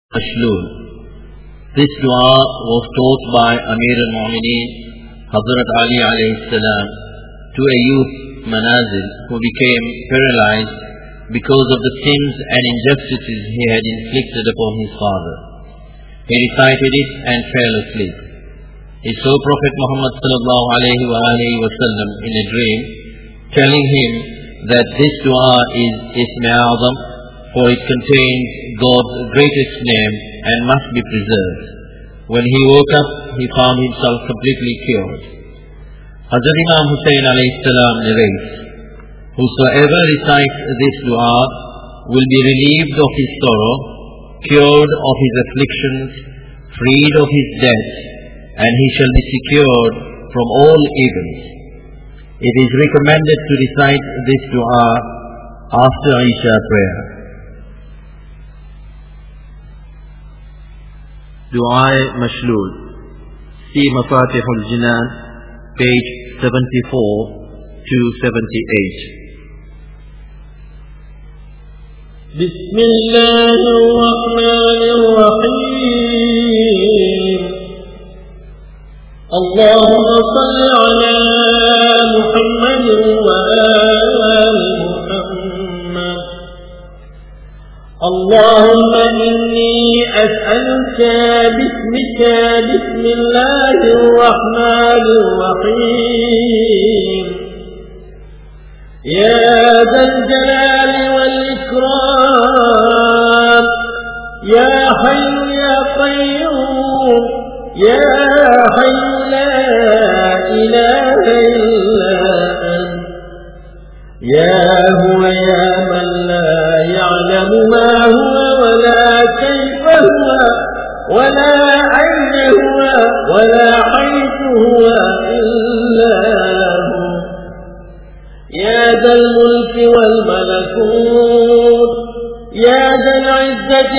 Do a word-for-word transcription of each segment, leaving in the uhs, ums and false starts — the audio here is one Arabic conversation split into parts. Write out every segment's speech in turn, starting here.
Mashlul. This dua was taught by Amir al-Mu'mineen Hazrat Ali alayhi salam to a youth Manazil who became paralyzed because of the sins and injustices he had inflicted upon his father. He recited it and fell asleep. He saw Prophet Muhammad sallallahu alayhi wa alihi wa sallam in a dream, telling him that this dua is Ism A'zam, for it contains God's greatest name and must be preserved. When he woke up, he found himself completely cured. Hazrat Imam Hussain alayhi salam narrates, whosoever recites this dua will be relieved of his sorrow, cured of his afflictions, freed of his debts, and he shall be secured from all evils. It is recommended to recite this dua after Isha prayer. Dua Mashlul. See Mafatihul Jinan, page seventy-four to seventy-eight. Bismillahirrahmanirrahim. Allahumma salli ala Muhammad wa ali Muhammad. اللهم إني أسألك باسمك بسم الله الرحمن الرحيم يا ذا الجلال والإكرام يا حي يا قيوم يا حي لا إله إلا أنت يا هو يا من لا يعلم ما هو ولا كيف هو ولا أين هو ولا حيث هو إلا هو يا ذا الملك والملكوت يا ذا العزة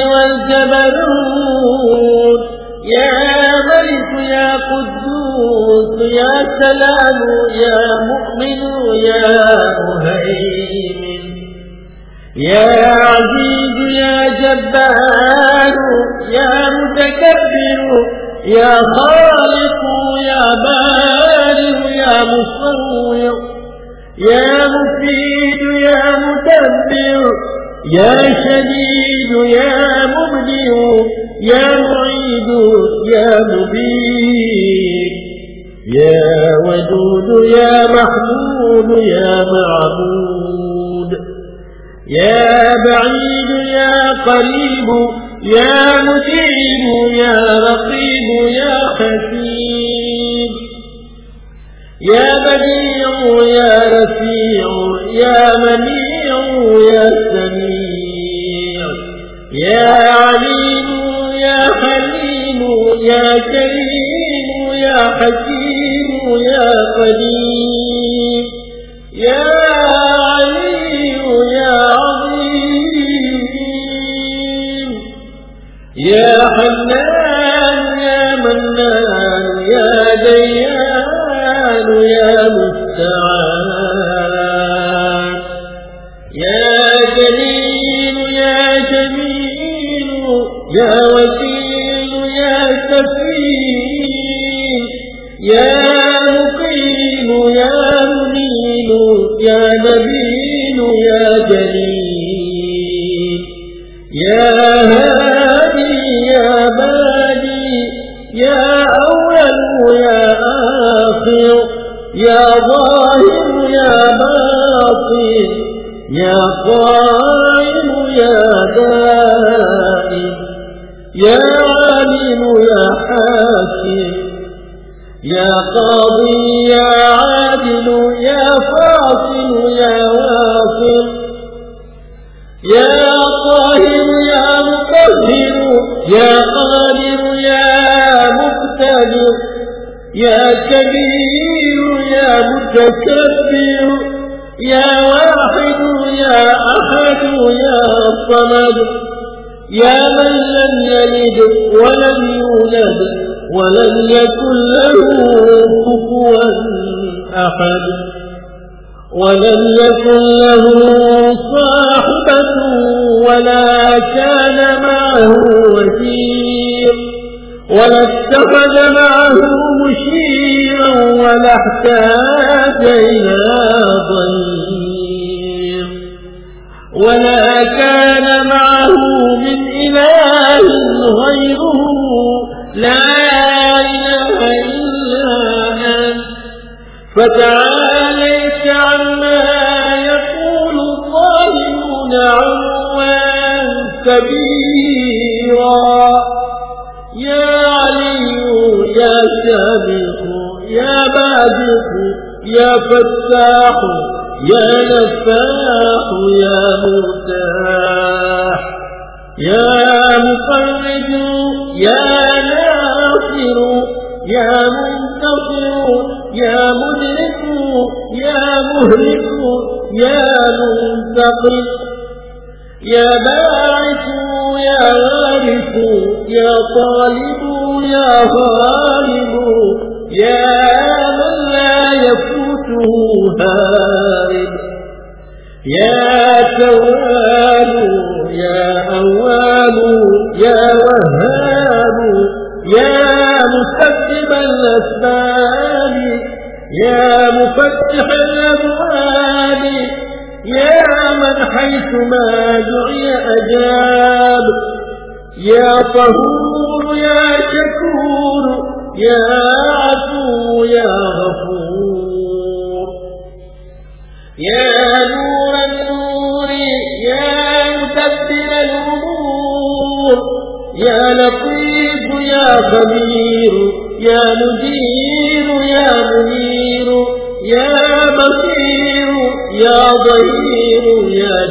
والجبروت يا ملك يا قدوس يا سلام يا مؤمن يا مهيمن يا عزيز يا جبار يا متكبر يا خالق يا بارئ يا مصور يا مفيد يا مدبر يا شديد يا مبدئ يا معيد يا مبين يا ودود يا محمود يا معبود يا بعيد يا قريب يا مجيب يا رقيب يا حكيم يا بديع يا رفيع يا منيع يا سميع يا عليم يا حليم يا كريم يا حكيم يا قدير يا علي يا عظيم يا حنان يا منان يا ديان يا مستعان يا جليل يا جميل يا وكيل يا كفيل يا مقيم يا منيل يا نبيل يا جليل يا هادي يا بادي يا أول يا آخر يا ظاهر يا باطن يا قائم يا دائم يا عالم يا حاكم يا قاضي يا عادل يا فاصل يا واصل يا طاهر يا مطهر يا قادر يا مقتدر يا كبير يا متكبر يا واحد يا أحد يا صمد يا من لم يلد ولم يولد ولم يكن له كفوا أحد ولم يكن له صاحبة ولا كان معه وزير ولا اتخذ معه مشيرا ولا احتاج إلى ضير ولا كان معه من إله غيره لا إله إلا أنت فتعاليت عما يقول الظالمون علوا كبيرا يا علي يا سابق يا بادق يا فتاح يا نفاح يا مرتاح يا مفرج يا ناصر يا منتصر يا مدرك يا مهلك يا منتقم يا باعث يا وارث يا طالب يا غالب يا من لا يفوته هارب يا تواب يا أواب يا وهاب يا مسبب الأسباب يا مفتح الأبواب يا من حيثما دعي أجاب يا طهور يا شكور يا عفو يا غفور يا نور النور يا مدبر الأمور يا لطيف يا خبير يا مدير يا منير يا بصير يا ظهير يا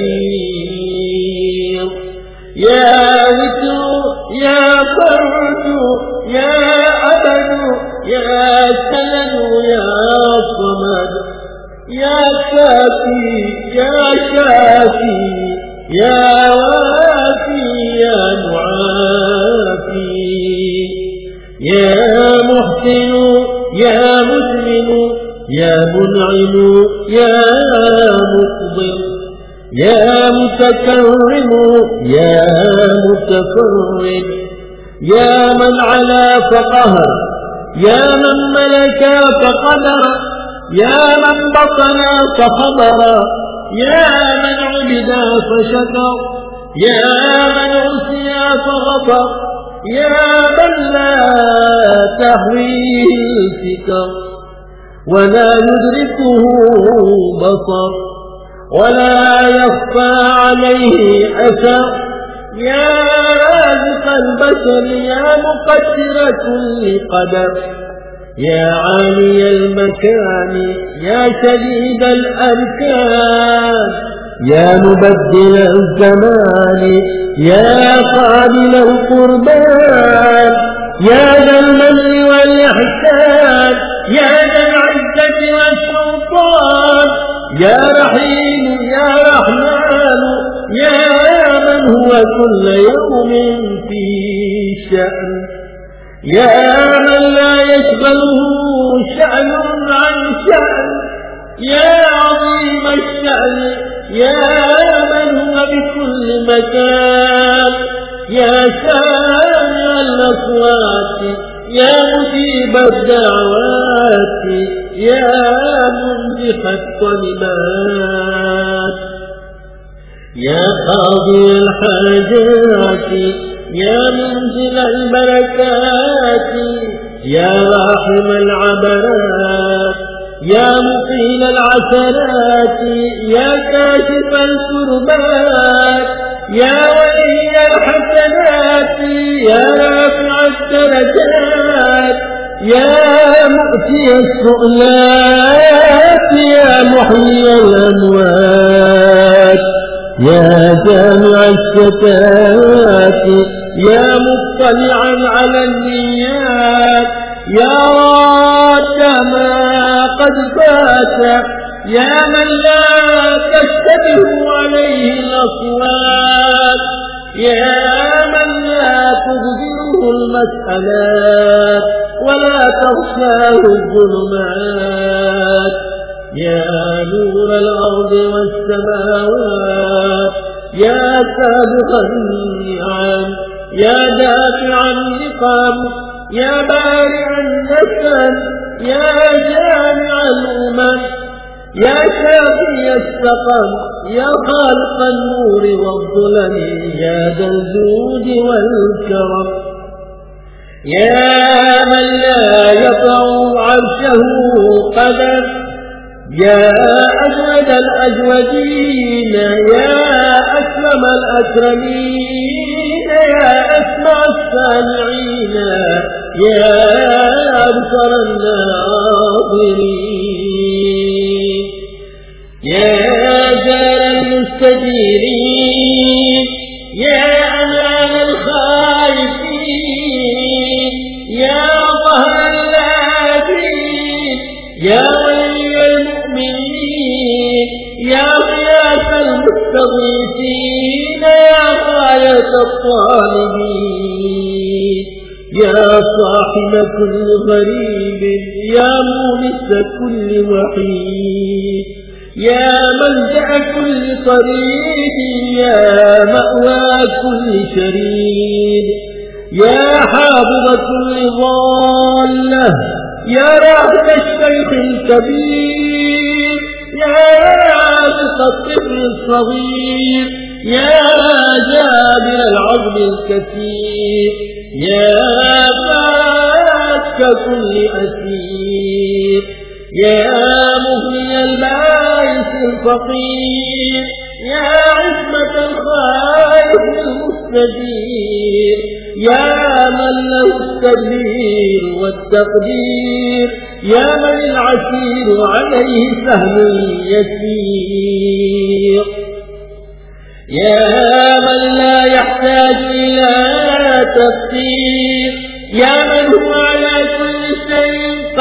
كبير يا وتر يا فرد يا أبد يا سند يا صمد يا كافي يا شافي يا وافي يا معافي يا محسن يا مسلم يا منعم يا مقبل يا متكرم يا متكرم يا من علا فقهر يا من ملك فقدر يا من بطن فخبر يا من عبد فشكر يا من عصي فغفر يا من لا تهويه الفكر ولا يدركه بصر ولا يخفى عليه أثر يا رازق البشر يا مقدر كل قدر يا عالي المكان يا شديد الأركان يا مبدل الزمان يا قابل القربان يا ذا المن والإحسان يا ذا العزة والسلطان يا رحيم يا رحمن يا من هو كل يوم في شأن يا من لا يشغله شأن عن شأن يا عظيم الشأن يا من هو بكل مكان يا سامع الأصوات يا مجيب الدعوات يا منزح الطلبات يا قاضي الحاجات يا منزل البركات يا راحم العبرات يا مقيل العثرات يا كاشف الكربات يا ولي الحسنات يا رافع الدرجات يا مؤتي السؤلات يا محيي الأموات يا جامع الشتات يا مطلعا على النيات يا راد ما قد فات يا من لا تشتبه عليه الأصوات يا من لا تبذره المسألات ولا تغشاه الظلمات يا نور الأرض والسماوات يا سابق النعم يا دافع النقم يا بارع النسل يا جامع الأمم يا شافي السقم يا خالق النور والظلم يا ذا الجود والكرم يا من لا يطع عرشه قدر يا أجود الأجودين يا أكرم الأكرمين يا أسمع السامعين يا أبصر الناظرين يا جار المستجيرين يا أمان الخائفين يا ظهر اللاذين يا ولي المؤمنين يا غياث المستغيثين يا غاية الطالبين يا صاحب كل غريب يا مونس كل وحيد يا ملجأ كل طريق يا مأوى كل شريد يا حافظ كل ضالة يا راحل الشيخ الكبير يا رازق الطفل الصغير يا جابر العظم الكثير يا فاك كل أسير يا مغني البائس الفقير يا عصمة الخائف المستجير يا من له التدبير والتقدير يا من العسير عليه سهل يسير يا من لا يحتاج إلى تفسير يا من هو على كل شيء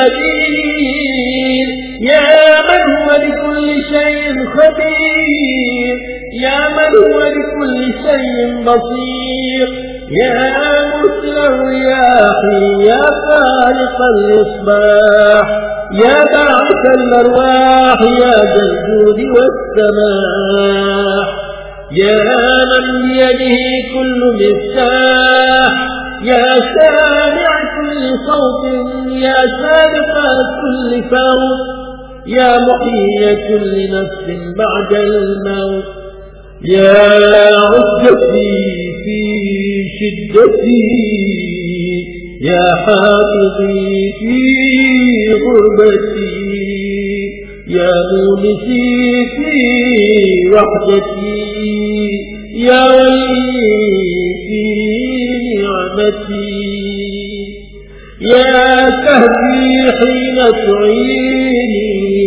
قدير يا من هو لكل شيء خبير يا من هو لكل شيء بصير يا مرسل الرياح يا خالق الإصباح يا باعث الأرواح يا ذا الجود والسماح يا من بيده كل مفتاح يا سامع كل صوت يا سابق كل فوت يا محيي كل نفس بعد الموت يا عزتي في شدتي يا حافظي في غربتي يا مونسي في وحدتي يا ولي في نعمتي يا كهفي حين تعيني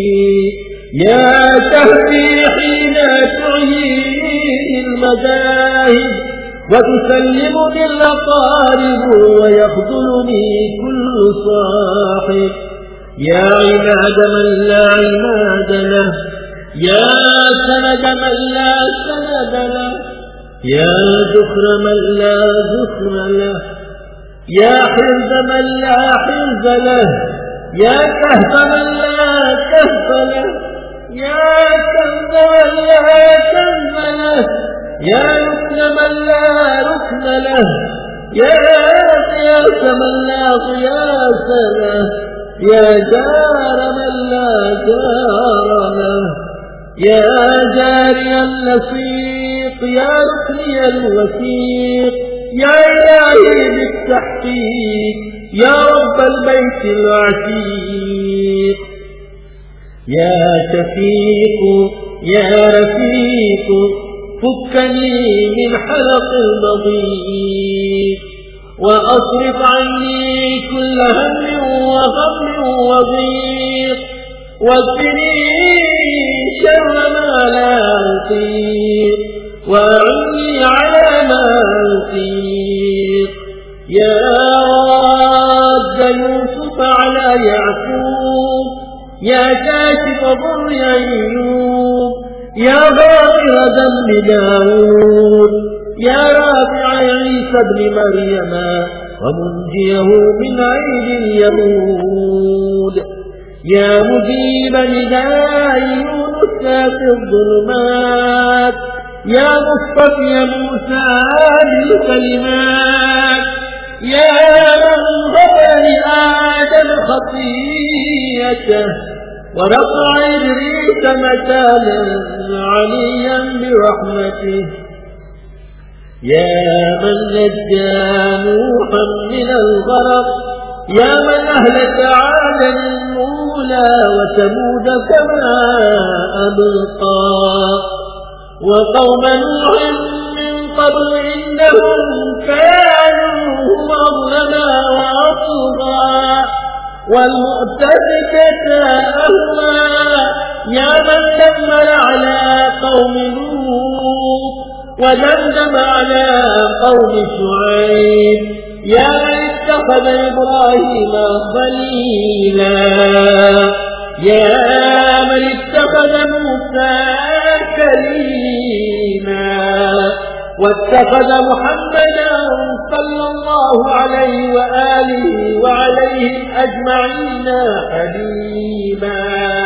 يا كهفي حين تعيني المذاهب وتسلمني الأقارب ويخذلني كل صاحب يا عماد من لا عماد له يا سند من لا سند له يا ذخر من لا ذخر له يا حرز من لا حرز له يا كهف من لا كهف له يا كنز من لا كنز له يا ركن من لا ركن له يا غياث من لا غياث له يا جار من لا جار له يا جاري النصيق يا ركني الوثيق يا إلهي بالتحقيق يا رب البيت العتيق يا شفيق يا رفيق فكني من حلق المضيق وأصرف عني كل هم وغم وضيق واكفني شر ما لا أطيق وأعني على ما أطيق يا راد يوسف على يعقوب يا كاشف ضر أيوب يا غافر ذنب داود يا رافع عيسى ابن مريم ومنجيه من عيد اليهود يا مجيب نداء يونس في الظلمات يا مصطفي موسى بالكلمات يا من غفر لآدم خطيئته ورفع إدريس مكانا عليا برحمته يا من نجى نوحا من الغرق يا من أهلك عادا الأولى وثمود كما أبقى وقوم نوح من قبل إنهم كانوا أظلما وأطغى والمؤتفكة أهوى يا من دمر على قوم لوط ودمدم على قوم شعيب يا من اتخذ إبراهيم خليلا يا من اتخذ موسى كليما واتخذ محمدا صلى الله عليه وآله وعليهم أجمعين حبيبا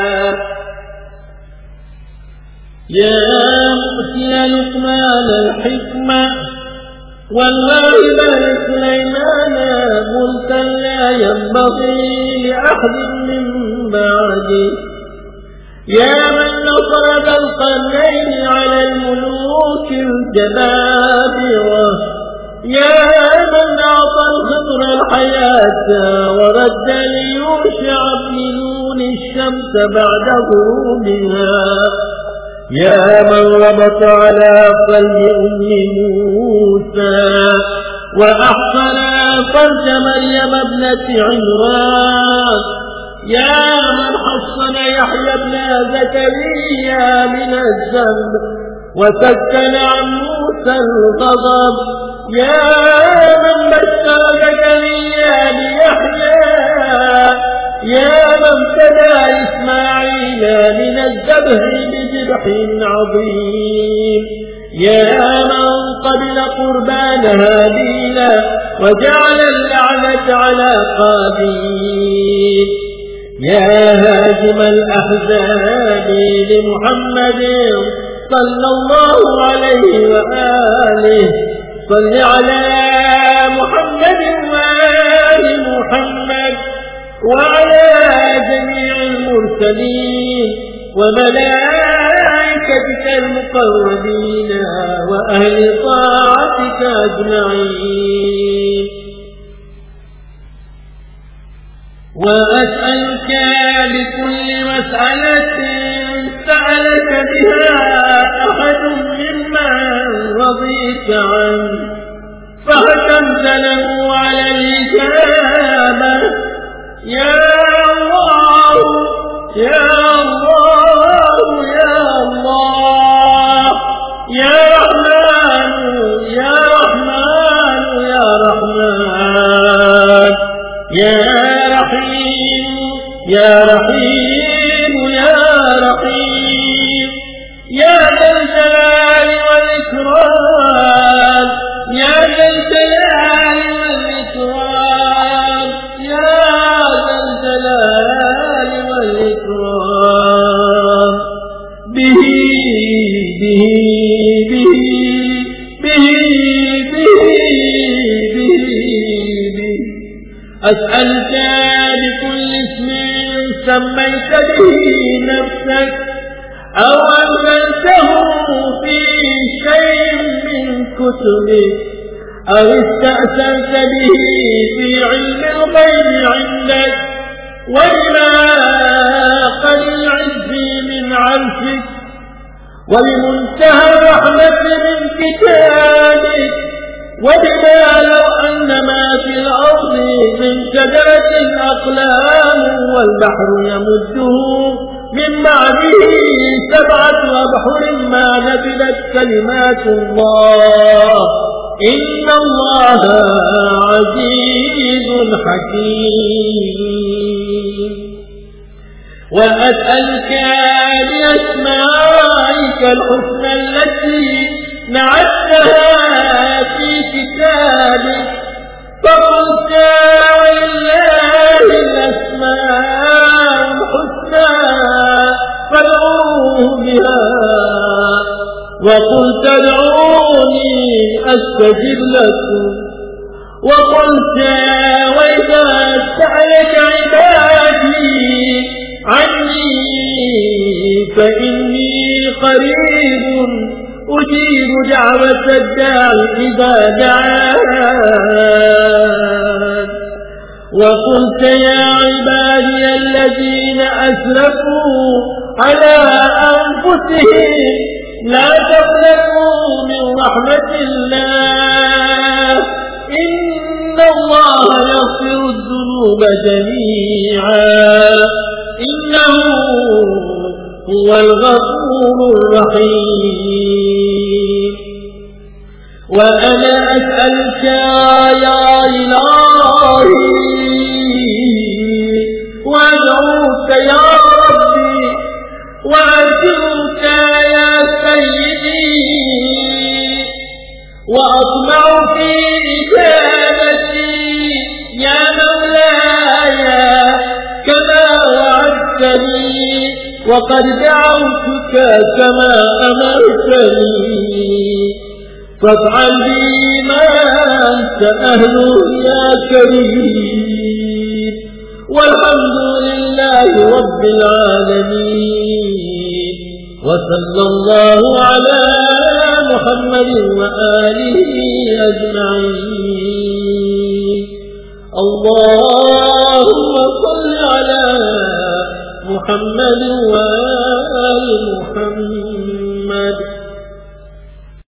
يا مؤتي لقمان الحكمة والواهب لسليمان ملكا لا ينبغي لأحد من بعده يا من نصر ذا القرنين على الملوك الجبابرة يا من أعطى الخضر الحياة ورد ليوشع بن نون الشمس بعد غروبها يا من ربط على قلب أم موسى وأحصن فرج مريم ابنة عمران يا من حصن يحيى بن زكريا من الذنب وسكن عن موسى الغضب يا من بشر زكريا بيحيى يا من ابتدى إسماعيل من الذبح بذبح عظيم يا من قبل قربان هابيل وجعل اللعنة على قابيل يا هاجم الأحزاب لمحمد صلى الله عليه وآله صل على محمد وآل محمد وعلى جميع المرسلين وملائكتك المقربين وأهل طاعتك أجمعين وأسألك بكل مسألة سألك بها أحد ممن رضيت عنه فحكمت له على الإجابة يا الله يا الله يا الله يا رحمن يا رحمن يا رحمن يا رحيم يا رحيم يا رحيم يا ذا الجلال والإكرام يا ذا الجلال والإكرام يا ذا الجلال والإكرام به به به به به به به أسألك بكل اسم سميت به نفسك أو أنزلته في شيء من كتبك أو استأثرت به في علم الغيب عندك ولما قل العز من عرشك ولمنتهى الرحمة من كتابك وبما لو أن ما في الأرض من شجرة أقلام والبحر يمده من بعده سبعة أبحر ما نفدت كلمات الله إن الله عزيز حكيم وأسألك بأسمائك الحسنى التي نعتها في كتابك فقلت ولله الأسماء الحسنى فادعوه بها وقلت أستجب لكم. وقلت وإذا سألك عبادي عني فإني قريب أجيب دعوة الداعي إذا دعان. وقلت يا عبادي الذين أسرفوا على أنفسهم لا تقنطوا من رحمة الله إن الله يغفر الذنوب جميعا إنه هو الغفور الرحيم. وأنا أسألك يا إلهي وأدعوك يا ربي وأرجوك يا سيدي وأطمع في إجابتي يا مولاي كما وعدتني وقد دعوتك كما أمرتني فافعل بي ما أنت أهله يا كريم. والحمد لله رب العالمين وصلى الله على محمد وآله أجمعين. اللهم صل على محمد وآل محمد.